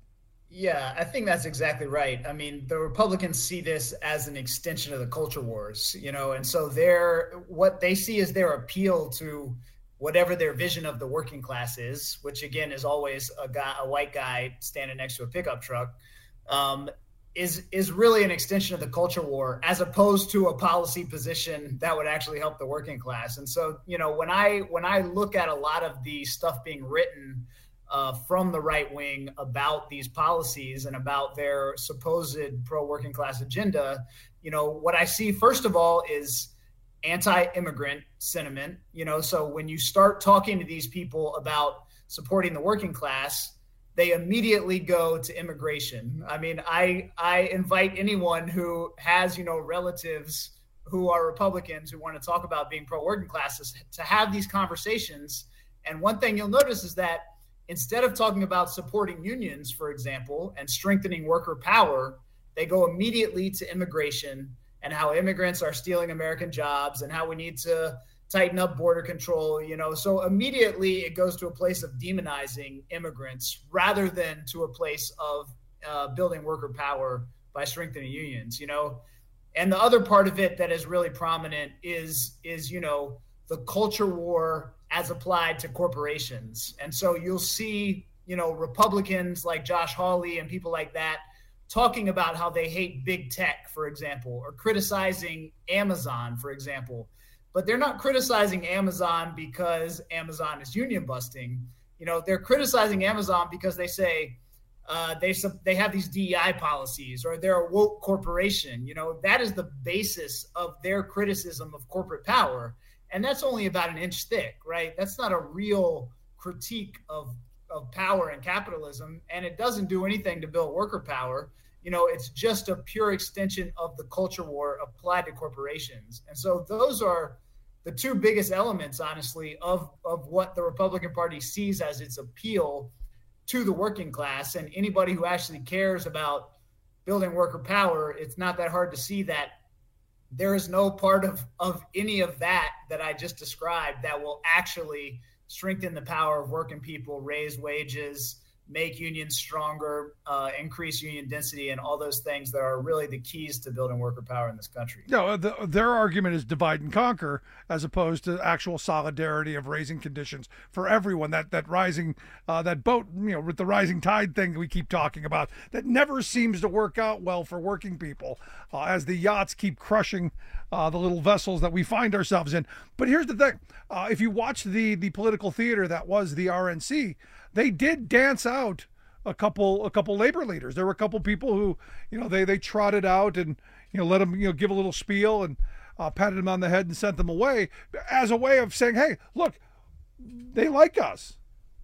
Yeah, I think that's exactly right. I mean, the Republicans see this as an extension of the culture wars, you know, and so they're, what they see is their appeal to whatever their vision of the working class is, which again is always a guy, a white guy standing next to a pickup truck, um, is is really an extension of the culture war, as opposed to a policy position that would actually help the working class. And so, you know, when I when I look at a lot of the stuff being written Uh, from the right wing about these policies and about their supposed pro-working class agenda, you know, what I see, first of all, is anti-immigrant sentiment. You know, so when you start talking to these people about supporting the working class, they immediately go to immigration. I mean, I I invite anyone who has, you know, relatives who are Republicans who want to talk about being pro-working classes to have these conversations. And one thing you'll notice is that instead of talking about supporting unions, for example, and strengthening worker power, they go immediately to immigration and how immigrants are stealing American jobs and how we need to tighten up border control, you know. So immediately it goes to a place of demonizing immigrants rather than to a place of uh, building worker power by strengthening unions, you know. And the other part of it that is really prominent is, is you know, the culture war as applied to corporations. And so you'll see, you know, Republicans like Josh Hawley and people like that talking about how they hate big tech, for example, or criticizing Amazon, for example. But they're not criticizing Amazon because Amazon is union busting. You know, they're criticizing Amazon because they say uh, they they have these D E I policies, or they're a woke corporation. You know, that is the basis of their criticism of corporate power. And that's only about an inch thick, right? That's not a real critique of, of power and capitalism. And it doesn't do anything to build worker power. You know, it's just a pure extension of the culture war applied to corporations. And so those are the two biggest elements, honestly, of, of what the Republican Party sees as its appeal to the working class. And anybody who actually cares about building worker power, it's not that hard to see that there is no part of, of any of that that I just described that will actually strengthen the power of working people, raise wages, make unions stronger, uh, increase union density, and all those things that are really the keys to building worker power in this country. No, the, their argument is divide and conquer, as opposed to actual solidarity of raising conditions for everyone. That that rising, uh, that boat, you know, with the rising tide thing we keep talking about, that never seems to work out well for working people, uh, as the yachts keep crushing uh, the little vessels that we find ourselves in. But here's the thing: uh, if you watch the the political theater that was the R N C, they did dance out a couple a couple labor leaders. There were a couple people who, you know, they they trotted out and, you know, let them, you know, give a little spiel and uh, patted them on the head and sent them away as a way of saying, hey, look, they like us.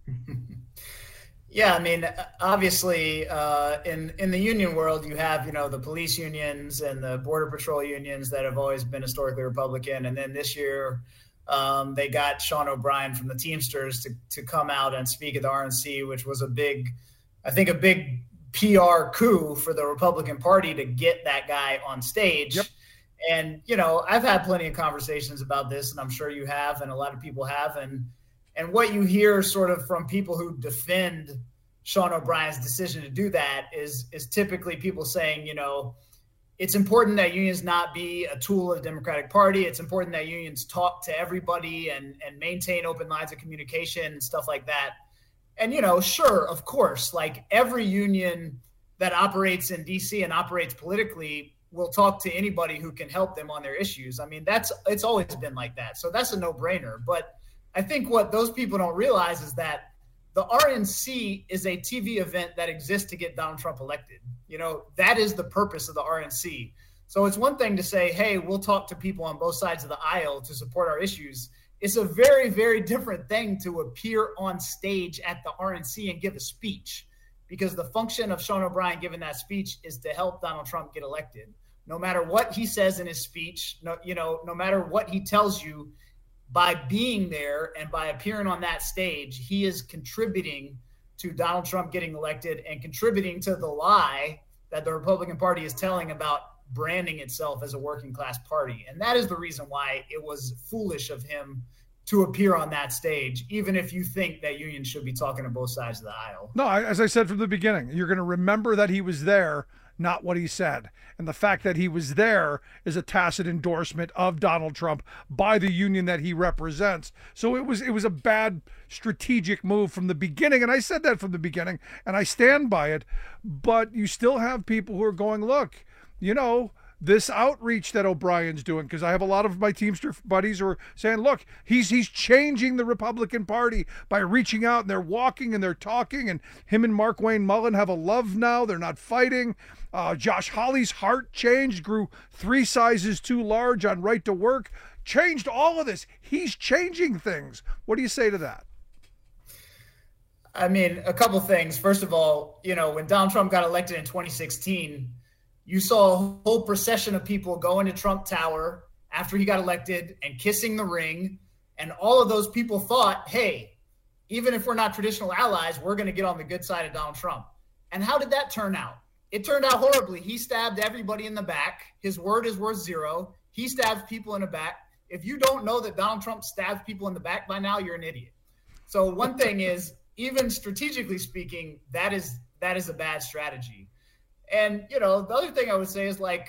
Yeah, I mean, obviously, uh, in in the union world, you have, you know, the police unions and the border patrol unions that have always been historically Republican, and then this year, Um, they got Sean O'Brien from the Teamsters to, to come out and speak at the R N C, which was a big, I think a big P R coup for the Republican Party to get that guy on stage. Yep. And, you know, I've had plenty of conversations about this, and I'm sure you have, and a lot of people have. And, and what you hear sort of from people who defend Sean O'Brien's decision to do that is, is typically people saying, you know, it's important that unions not be a tool of the Democratic Party. It's important that unions talk to everybody and, and maintain open lines of communication and stuff like that. And, you know, sure, of course, like every union that operates in D C and operates politically will talk to anybody who can help them on their issues. I mean, that's it's always been like that. So that's a no-brainer. But I think what those people don't realize is that the R N C is a T V event that exists to get Donald Trump elected. You know, that is the purpose of the R N C. So it's one thing to say, hey, we'll talk to people on both sides of the aisle to support our issues. It's a very, very different thing to appear on stage at the R N C and give a speech, because the function of Sean O'Brien giving that speech is to help Donald Trump get elected. No matter what he says in his speech, no, you know, no matter what he tells you, by being there and by appearing on that stage, he is contributing to Donald Trump getting elected and contributing to the lie that the Republican Party is telling about branding itself as a working class party. And that is the reason why it was foolish of him to appear on that stage, even if you think that unions should be talking to both sides of the aisle. No, as I said from the beginning, you're going to remember that he was there, not what he said. And the fact that he was there is a tacit endorsement of Donald Trump by the union that he represents. So it was it was a bad strategic move from the beginning. And I said that from the beginning, and I stand by it. But you still have people who are going, look, you know, this outreach that O'Brien's doing, because I have a lot of my Teamster buddies who are saying, look, he's he's changing the Republican Party by reaching out, and they're walking and they're talking, and him and Markwayne Mullin have a love now. They're not fighting. Uh, Josh Hawley's heart changed, grew three sizes too large on Right to Work, changed all of this. He's changing things. What do you say to that? I mean, a couple things. First of all, you know, when Donald Trump got elected in twenty sixteen, you saw a whole procession of people going to Trump Tower after he got elected and kissing the ring. And all of those people thought, hey, even if we're not traditional allies, we're going to get on the good side of Donald Trump. And how did that turn out? It turned out horribly. He stabbed everybody in the back. His word is worth zero. He stabs people in the back. If you don't know that Donald Trump stabs people in the back by now, you're an idiot. So one thing is, even strategically speaking, that is that is a bad strategy. And, you know, the other thing I would say is, like,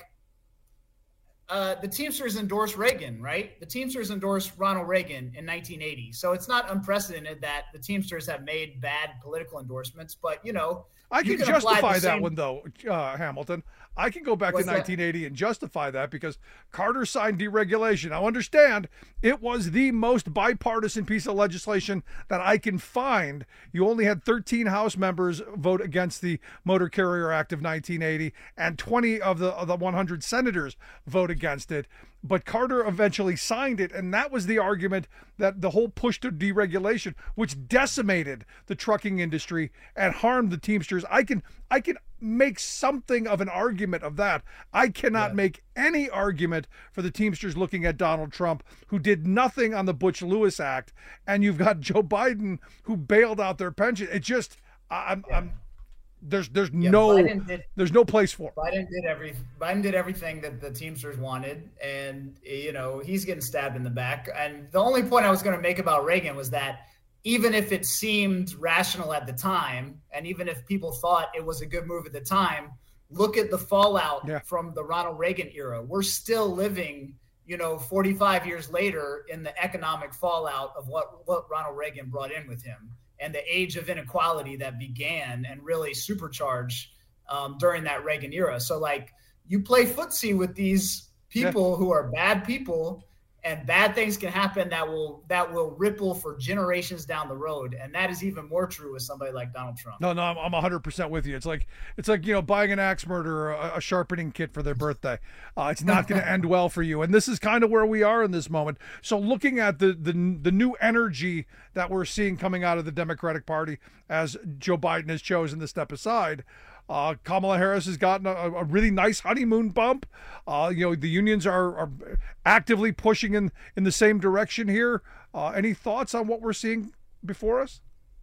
uh, the Teamsters endorsed Reagan, right? The Teamsters endorsed Ronald Reagan in nineteen eighty. So it's not unprecedented that the Teamsters have made bad political endorsements. But, you know, I can, can justify that same... one, though, uh, Hamilton. I can go back What's to nineteen eighty that? and justify that, because Carter signed deregulation. Now, understand, it was the most bipartisan piece of legislation that I can find. You only had thirteen House members vote against the Motor Carrier Act of nineteen eighty, and twenty of the, of the one hundred senators vote against it. But Carter eventually signed it, and that was the argument that the whole push to deregulation, which decimated the trucking industry and harmed the Teamsters. I can I can make something of an argument of that. I cannot yeah. make any argument for the Teamsters looking at Donald Trump, who did nothing on the Butch-Lewis Act, and you've got Joe Biden, who bailed out their pension. It just, I'm, yeah. I'm there's there's yeah, no did, there's no place for it. Biden did every Biden did everything that the Teamsters wanted, and you know he's getting stabbed in the back. And the only point I was going to make about Reagan was that even if it seemed rational at the time, and even if people thought it was a good move at the time, look at the fallout yeah. from the Ronald Reagan era. We're still living, you know, forty-five years later in the economic fallout of what what Ronald Reagan brought in with him, and the age of inequality that began and really supercharged um, during that Reagan era. So, like, you play footsie with these people yeah. who are bad people, and bad things can happen that will that will ripple for generations down the road. And that is even more true with somebody like Donald Trump. No, no, I'm, I'm one hundred percent with you. It's like, it's like you know, buying an axe murderer a, a sharpening kit for their birthday. Uh, it's not going to end well for you. And this is kind of where we are in this moment. So looking at the, the, the new energy that we're seeing coming out of the Democratic Party as Joe Biden has chosen to step aside, Uh, Kamala Harris has gotten a, a really nice honeymoon bump. Uh, you know, the unions are, are actively pushing in, in the same direction here. Uh, any thoughts on what we're seeing before us?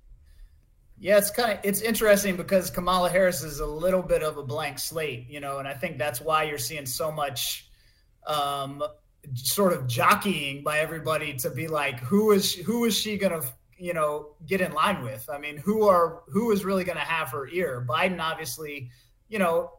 Yeah, it's kind of, it's interesting because Kamala Harris is a little bit of a blank slate, you know, and I think that's why you're seeing so much um, sort of jockeying by everybody to be like, who is, who is she going to, you know, get in line with? I mean, who are, who is really going to have her ear? Biden, obviously, you know,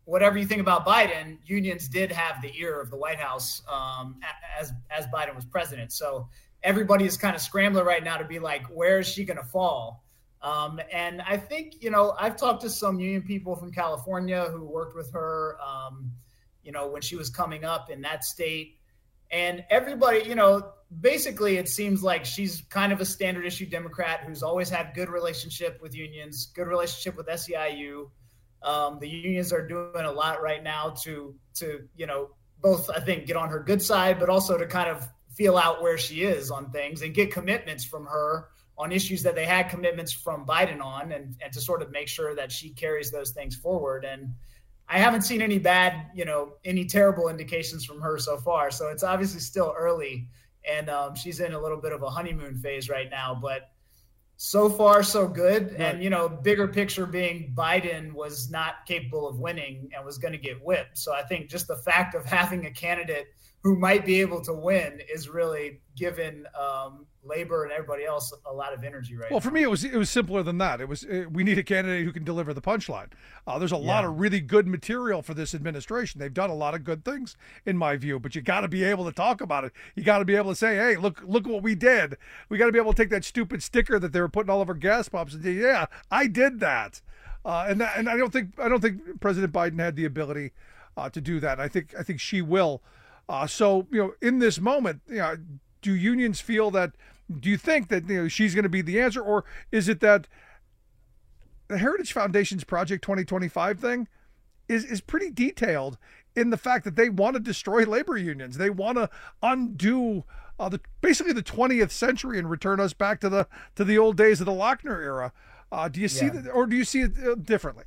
whatever you think about Biden, unions did have the ear of the White House um, as as Biden was president. So everybody is kind of scrambling right now to be like, where is she going to fall? Um, and I think, you know, I've talked to some union people from California who worked with her, um, you know, when she was coming up in that state. And everybody, you know, basically it seems like she's kind of a standard issue Democrat who's always had good relationship with unions, good relationship with S E I U. Um, the unions are doing a lot right now to, to, you know, both, I think, get on her good side, but also to kind of feel out where she is on things and get commitments from her on issues that they had commitments from Biden on, and, and to sort of make sure that she carries those things forward. And I haven't seen any bad, you know, any terrible indications from her so far. So it's obviously still early, and um, she's in a little bit of a honeymoon phase right now, but so far so good. Right. And, you know, bigger picture being Biden was not capable of winning and was going to get whipped. So I think just the fact of having a candidate who might be able to win is really given um, labor and everybody else a lot of energy right well, now. For me, it was it was simpler than that. It was it, we need a candidate who can deliver the punchline. Uh, there's a yeah. lot of really good material for this administration. They've done a lot of good things, in my view, but you got to be able to talk about it. You got to be able to say, hey, look, look what we did. We got to be able to take that stupid sticker that they were putting all over gas pumps and say, yeah, I did that. Uh, and that, and I don't think I don't think President Biden had the ability uh, to do that. I think I think she will. Uh, so, you know, in this moment, you know, do unions feel that, do you think that, you know, she's going to be the answer, or is it that the Heritage Foundation's Project twenty twenty-five thing is, is pretty detailed in the fact that they want to destroy labor unions. They want to undo uh, the basically the twentieth century and return us back to the to the old days of the Lochner era. Uh, do you see Yeah. that, or do you see it uh, differently?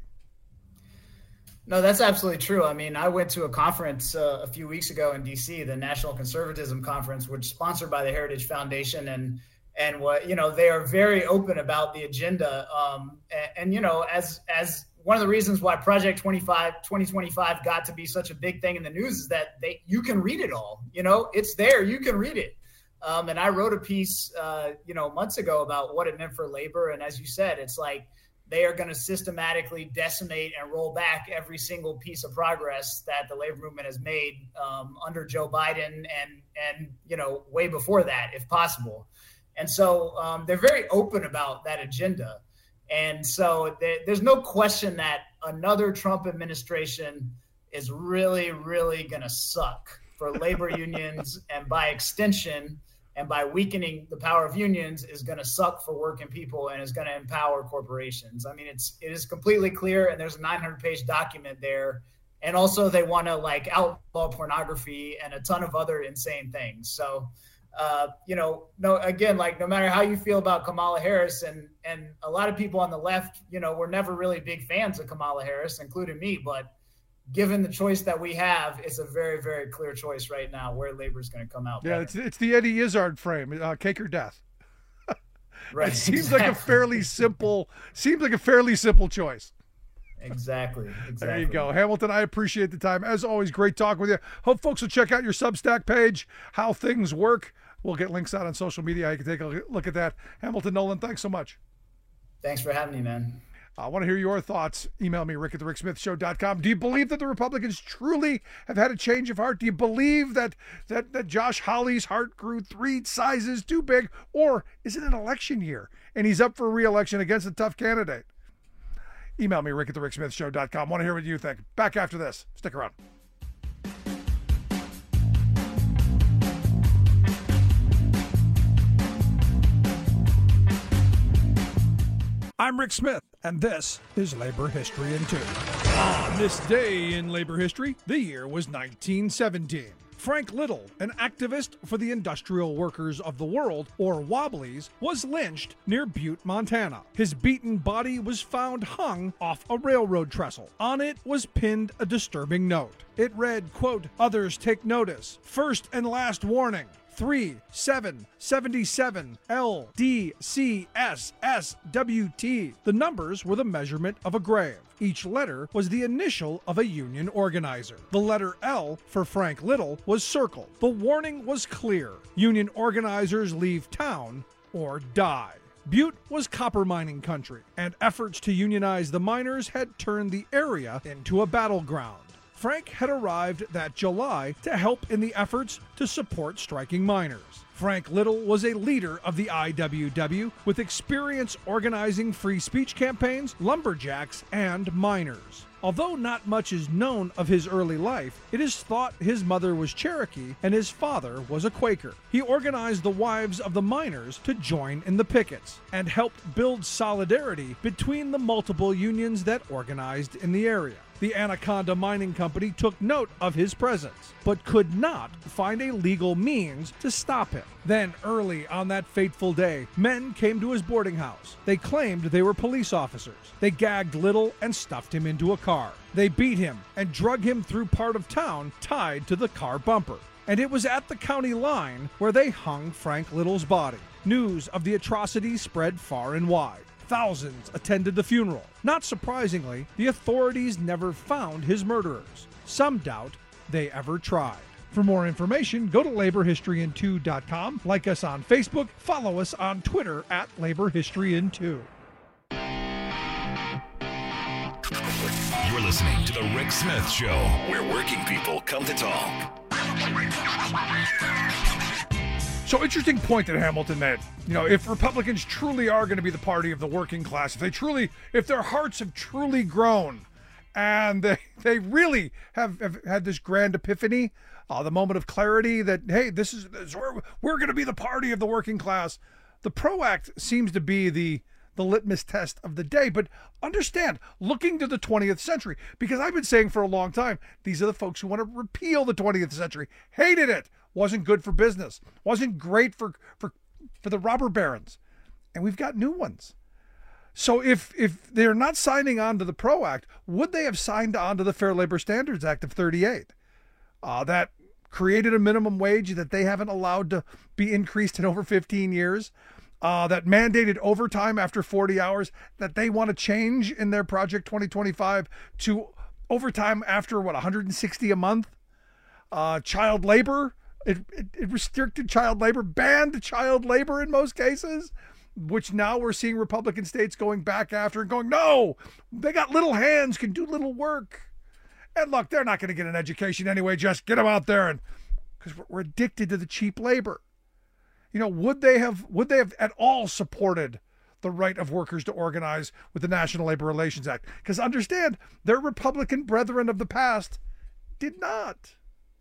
No, that's absolutely true. I mean, I went to a conference uh, a few weeks ago in D C, the National Conservatism Conference, which is sponsored by the Heritage Foundation. And, and what, you know, they are very open about the agenda. Um, and, and, you know, as, as one of the reasons why Project twenty-five, twenty twenty-five got to be such a big thing in the news is that they, you can read it all, you know, it's there, you can read it. Um, and I wrote a piece, uh, you know, months ago about what it meant for labor. And as you said, it's like, they are going to systematically decimate and roll back every single piece of progress that the labor movement has made um, under Joe Biden and, and, you know, way before that, if possible. And so um, they're very open about that agenda. And so there, there's no question that another Trump administration is really, really going to suck for labor unions, and by extension, and by weakening the power of unions, is going to suck for working people and is going to empower corporations. I mean, it's it is completely clear, and there's a nine hundred page document there. And also they want to like outlaw pornography and a ton of other insane things. So, uh, you know, no, again, like no matter how you feel about Kamala Harris, and and a lot of people on the left, you know, were never really big fans of Kamala Harris, including me, but given the choice that we have, it's a very, very clear choice right now where labor is going to come out. Yeah, better. it's it's the Eddie Izzard frame, uh, cake or death. Right. It seems exactly. like a fairly simple, seems like a fairly simple choice. Exactly. Exactly. There you go. Hamilton, I appreciate the time. As always, great talking with you. Hope folks will check out your Substack page, How Things Work. We'll get links out on social media. You can take a look at that. Hamilton Nolan, thanks so much. Thanks for having me, man. I want to hear your thoughts. Email me, rick at the rick smith show dot com. Do you believe that the Republicans truly have had a change of heart? Do you believe that, that, that Josh Hawley's heart grew three sizes too big? Or is it an election year and he's up for re-election against a tough candidate? Email me, rick at the rick smith show dot com. Want to hear what you think. Back after this. Stick around. I'm Rick Smith, and this is Labor History in Two. On this day in labor history, the year was nineteen seventeen. Frank Little, an activist for the Industrial Workers of the World, or Wobblies, was lynched near Butte, Montana. His beaten body was found hung off a railroad trestle. On it was pinned a disturbing note. It read, quote, "Others take notice. First and last warning. three seven seventy-seven L D C S S W T. The numbers were the measurement of a grave. Each letter was the initial of a union organizer. The letter L for Frank Little was circled. The warning was clear. Union organizers leave town or die. Butte was copper mining country, and efforts to unionize the miners had turned the area into a battleground. Frank had arrived that July to help in the efforts to support striking miners. Frank Little was a leader of the I W W with experience organizing free speech campaigns, lumberjacks, and miners. Although not much is known of his early life, it is thought his mother was Cherokee and his father was a Quaker. He organized the wives of the miners to join in the pickets and helped build solidarity between the multiple unions that organized in the area. The Anaconda Mining Company took note of his presence, but could not find a legal means to stop him. Then, early on that fateful day, men came to his boarding house. They claimed they were police officers. They gagged Little and stuffed him into a car. They beat him and drug him through part of town tied to the car bumper. And it was at the county line where they hung Frank Little's body. News of the atrocities spread far and wide. Thousands attended the funeral. Not surprisingly, the authorities never found his murderers. Some doubt they ever tried. For more information, go to labor history in two dot com, like us on Facebook, follow us on Twitter at labor history in two. You're listening to The Rick Smith Show, where working people come to talk. So interesting point that Hamilton made. You know, if Republicans truly are going to be the party of the working class, if they truly, if their hearts have truly grown and they, they really have, have had this grand epiphany, uh, the moment of clarity that, hey, this is, this is where we're going to be the party of the working class. The PRO Act seems to be the, the litmus test of the day. But understand, looking to the twentieth century, because I've been saying for a long time, these are the folks who want to repeal the twentieth century, hated it. Wasn't good for business, wasn't great for, for, for the robber barons. And we've got new ones. So if, if they're not signing on to the PRO Act, would they have signed on to the Fair Labor Standards Act of thirty-eight? Uh, that created a minimum wage that they haven't allowed to be increased in over fifteen years, uh, that mandated overtime after forty hours, that they want to change in their Project twenty twenty-five to overtime after, what, one hundred sixty a month? Uh, child labor. It, it, it restricted child labor, banned child labor in most cases, which now we're seeing Republican states going back after and going, no, they got little hands, can do little work. And look, they're not going to get an education anyway. Just get them out there, and because we're, we're addicted to the cheap labor. You know, would they have would they have at all supported the right of workers to organize with the National Labor Relations Act? Because understand, their Republican brethren of the past did not.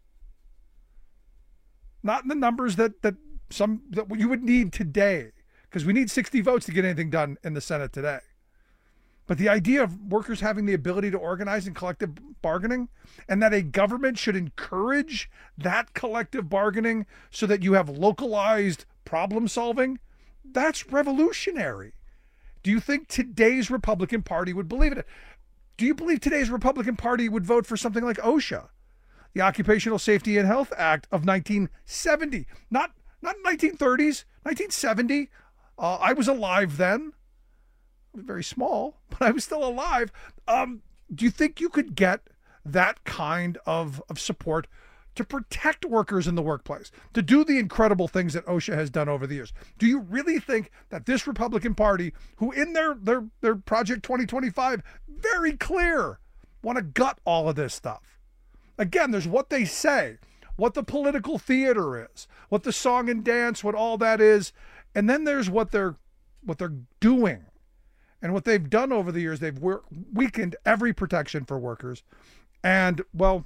Not in the numbers that that some that you would need today, because we need sixty votes to get anything done in the Senate today. But the idea of workers having the ability to organize in collective bargaining, and that a government should encourage that collective bargaining so that you have localized problem solving, that's revolutionary. Do you think today's Republican Party would believe it? Do you believe today's Republican Party would vote for something like OSHA? The Occupational Safety and Health Act of nineteen seventy, not not nineteen thirties, nineteen seventy. Uh, I was alive then. I was very small, but I was still alive. Um, do you think you could get that kind of, of support to protect workers in the workplace, to do the incredible things that OSHA has done over the years? Do you really think that this Republican Party, who in their their, their Project twenty twenty-five, very clear, want to gut all of this stuff? Again, there's what they say, what the political theater is, what the song and dance, what all that is, and then there's what they're what they're doing. And what they've done over the years, they've work, weakened every protection for workers. And, well,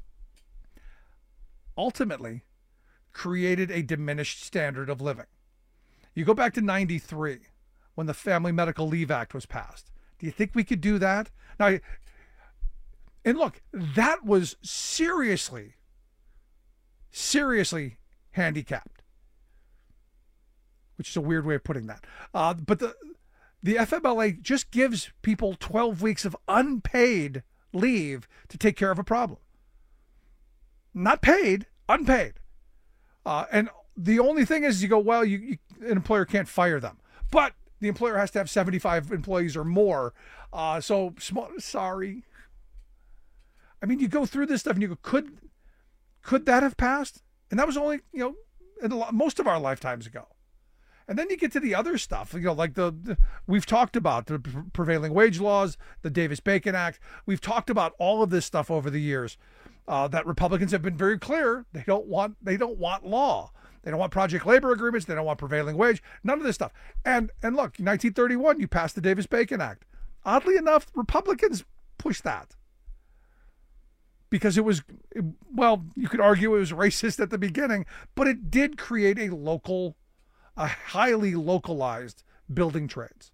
ultimately created a diminished standard of living. You go back to ninety-three, when the Family Medical Leave Act was passed. Do you think we could do that? Now, and look, that was seriously, seriously handicapped, which is a weird way of putting that. Uh, but the the F M L A just gives people twelve weeks of unpaid leave to take care of a problem. Not paid, unpaid. Uh, and the only thing is you go, well, you, you an employer can't fire them. But the employer has to have seventy-five employees or more. Uh, so, small, sorry. I mean, you go through this stuff and you go, could, could that have passed? And that was only, you know, in a lot, most of our lifetimes ago. And then you get to the other stuff, you know, like the, the we've talked about the prevailing wage laws, the Davis-Bacon Act. We've talked about all of this stuff over the years. Uh, that Republicans have been very clear they don't want they don't want law. They don't want project labor agreements. They don't want prevailing wage. None of this stuff. And and look, nineteen thirty-one, you passed the Davis-Bacon Act. Oddly enough, Republicans pushed that because it was, well, you could argue it was racist at the beginning, but it did create a local, a highly localized building trades.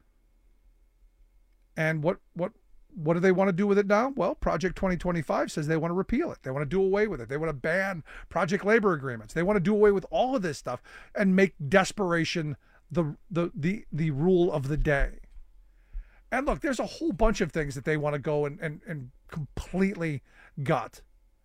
And what what what do they want to do with it now? Well, Project twenty twenty-five says they want to repeal it. They want to do away with it. They want to ban project labor agreements. They want to do away with all of this stuff and make desperation the the the, the rule of the day. And look, there's a whole bunch of things that they want to go and, and, and completely gut.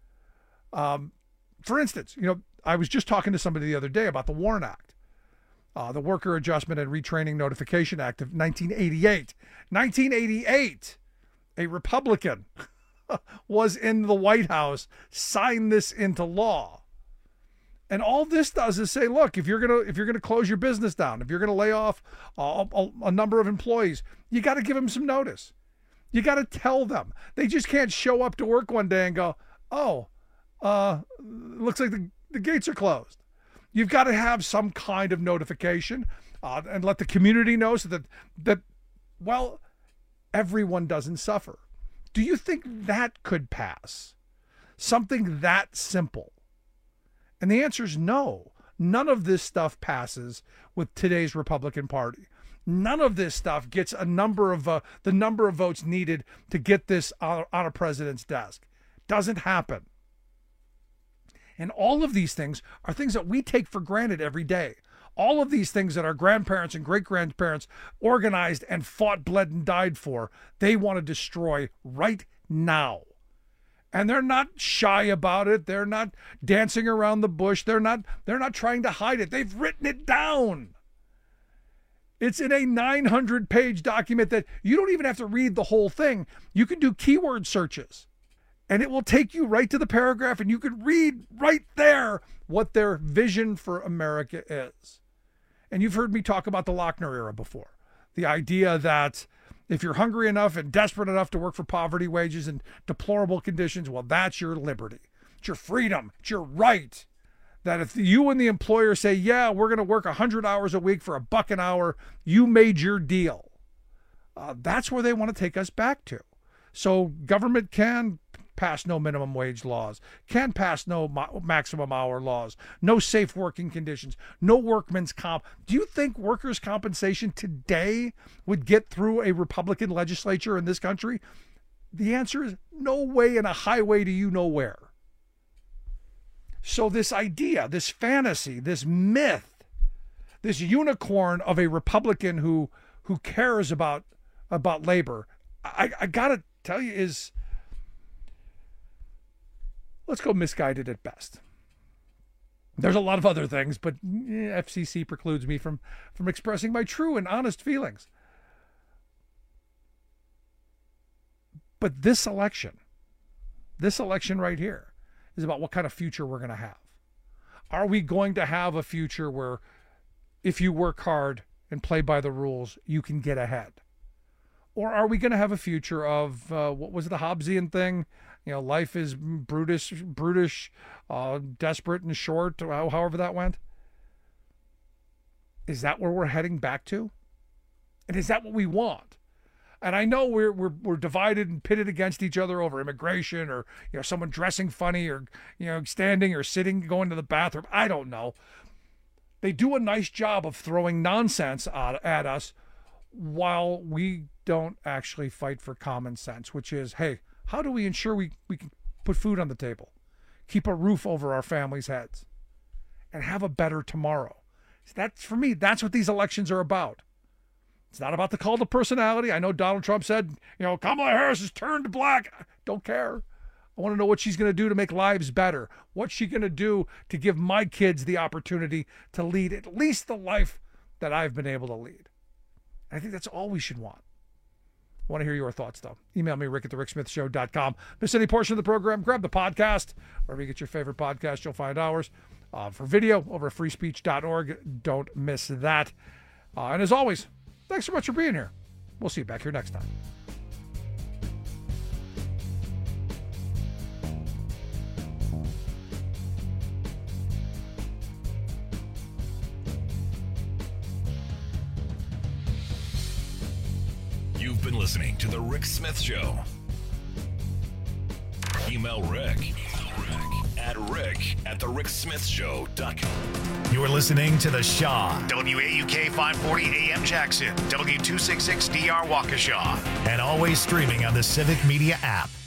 Um, for instance, you know, I was just talking to somebody the other day about the WARN Act, uh, the Worker Adjustment and Retraining Notification Act of nineteen eighty-eight. nineteen eighty-eight, a Republican was in the White House, signed this into law. And all this does is say, look, if you're gonna if you're gonna close your business down, if you're gonna lay off a, a, a number of employees, you got to give them some notice. You got to tell them. They just can't show up to work one day and go, oh, uh, looks like the, the gates are closed. You've got to have some kind of notification uh, and let the community know so that that well, everyone doesn't suffer. Do you think that could pass? Something that simple? And the answer is no. None of this stuff passes with today's Republican Party. None of this stuff gets a number of uh, the number of votes needed to get this on, on a president's desk. Doesn't happen. And all of these things are things that we take for granted every day. All of these things that our grandparents and great-grandparents organized and fought, bled, and died for, they want to destroy right now. And they're not shy about it. They're not dancing around the bush. They're not, they're not trying to hide it. They've written it down. It's in a nine hundred page document that you don't even have to read the whole thing. You can do keyword searches and it will take you right to the paragraph and you can read right there what their vision for America is. And you've heard me talk about the Lochner era before. The idea that if you're hungry enough and desperate enough to work for poverty wages and deplorable conditions, well, that's your liberty. It's your freedom. It's your right. That if you and the employer say, yeah, we're going to work one hundred hours a week for a buck an hour, you made your deal. Uh, that's where they want to take us back to. So government can pass no minimum wage laws, can pass no ma- maximum hour laws, no safe working conditions, no workman's comp. Do you think workers' compensation today would get through a Republican legislature in this country? The answer is no way in a highway to you know where. So this idea, this fantasy, this myth, this unicorn of a Republican who who cares about about labor, I, I gotta tell you is, let's go misguided at best. There's a lot of other things, but F C C precludes me from, from expressing my true and honest feelings. But this election, this election right here, is about what kind of future we're going to have. Are we going to have a future where if you work hard and play by the rules, you can get ahead? Or are we going to have a future of, uh, what was the Hobbesian thing? You know, life is brutish, brutish, uh, desperate and short, however that went. Is that where we're heading back to? And is that what we want? And I know we're we're we're divided and pitted against each other over immigration, or you know someone dressing funny, or you know standing or sitting, going to the bathroom. I don't know. They do a nice job of throwing nonsense at, at us while we don't actually fight for common sense, which is, hey, how do we ensure we, we can put food on the table, keep a roof over our families' heads, and have a better tomorrow? So that's, for me, that's what these elections are about. It's not about the cult of personality. I know Donald Trump said, you know, Kamala Harris has turned black. Don't care. I want to know what she's going to do to make lives better. What's she going to do to give my kids the opportunity to lead at least the life that I've been able to lead? I think that's all we should want. I want to hear your thoughts, though. Email me, rick at the rick smith show dot com. Miss any portion of the program, grab the podcast. Wherever you get your favorite podcast, you'll find ours. uh, for video over at free speech dot org. Don't miss that. Uh, and as always, thanks so much for being here. We'll see you back here next time. You've been listening to The Rick Smith Show. Email Rick, at rick at the rick smith show dot com. You're listening to The Shaw, W A U K five forty A M Jackson, W two sixty-six D R Waukesha, and always streaming on the Civic Media app.